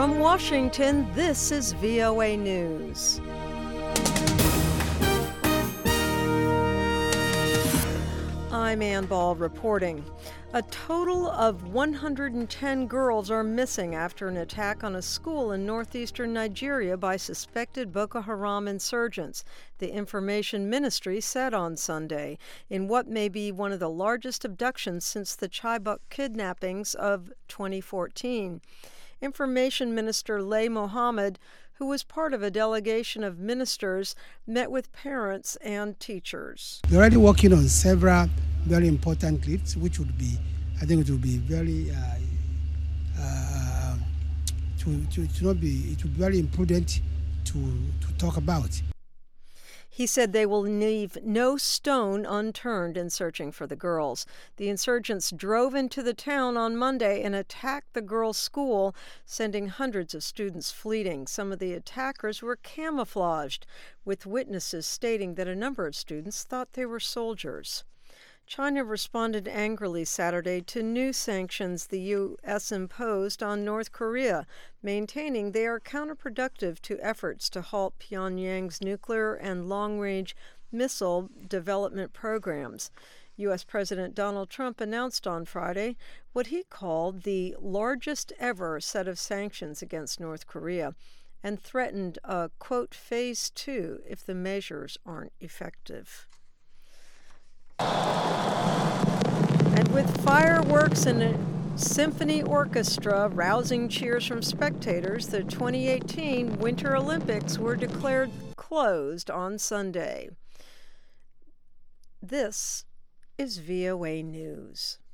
From Washington, this is VOA News. I'm Ann Ball reporting. A total of 110 girls are missing after an attack on a school in northeastern Nigeria by suspected Boko Haram insurgents, the Information Ministry said on Sunday, in what may be one of the largest abductions since the Chibok kidnappings of 2014. Information Minister Lai Mohammed, who was part of a delegation of ministers, met with parents and teachers. They're already working on several very important clips, which would be, I think it would be very, it would be very imprudent to talk about. He said they will leave no stone unturned in searching for the girls. The insurgents drove into the town on Monday and attacked the girls' school, sending hundreds of students fleeing. Some of the attackers were camouflaged, with witnesses stating that a number of students thought they were soldiers. China responded angrily Saturday to new sanctions the U.S. imposed on North Korea, maintaining they are counterproductive to efforts to halt Pyongyang's nuclear and long-range missile development programs. U.S. President Donald Trump announced on Friday what he called the largest ever set of sanctions against North Korea and threatened a, quote, phase 2 if the measures aren't effective. And with fireworks and a symphony orchestra rousing cheers from spectators, the 2018 Winter Olympics were declared closed on Sunday. This is VOA News.